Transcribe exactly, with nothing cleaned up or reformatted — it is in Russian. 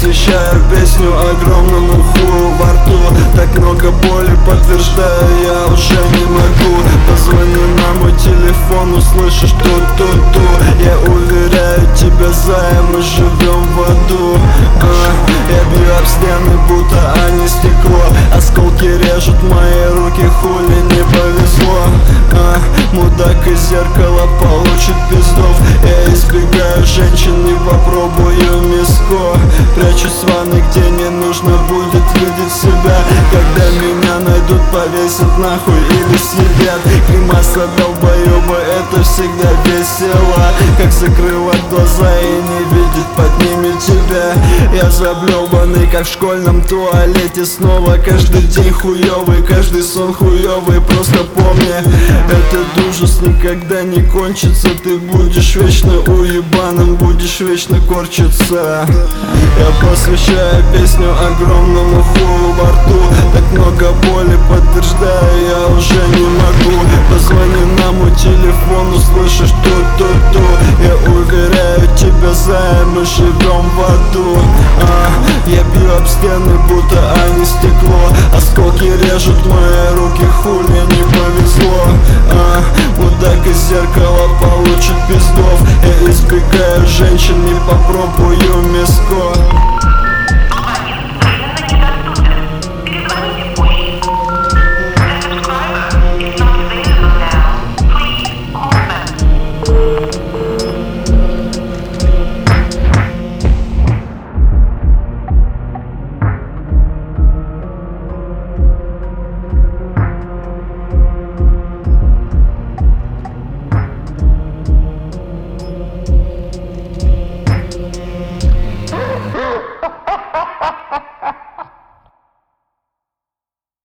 посвящаю песню огромному хую во рту. Так много боли, подтверждаю, я уже не могу. Позвони на мой телефон, услышишь ту-ту-ту. Я уверяю тебя, зая, мы живем в аду. а, Я бью об стены, будто они стекло. Осколки режут мои руки, хули не повезло. а, Мудак из зеркала получит пиздов. Я избегаю женщин, не попробую миско. Прячусь в ванной, где не нужно будет видеть себя. Когда меня найдут, повесят нахуй или съедят. Гримаса долбоёба, это всегда весело. Как закрывать глаза и не видеть под ними тебя. Я заблёбанный, как в школьном туалете. Снова каждый день хуёвый, каждый сон хуёвый. Просто помни, этот ужас никогда не кончится. Ты будешь вечно уебаным, будешь вечно корчиться. Я посвящаю песню огромному хую во рту. Так много боли, подтверждаю, я уже не могу. Позвони на мой телефон, услышишь ту-ту-ту. Я уверяю тебя, зая, мы живем в аду. а, Я бью об стены, будто они стекло. Осколки режут мои руки, хули не повезло. а, Мудак из зеркала получит пиздов. Я избегаю женщин, не попробую мисс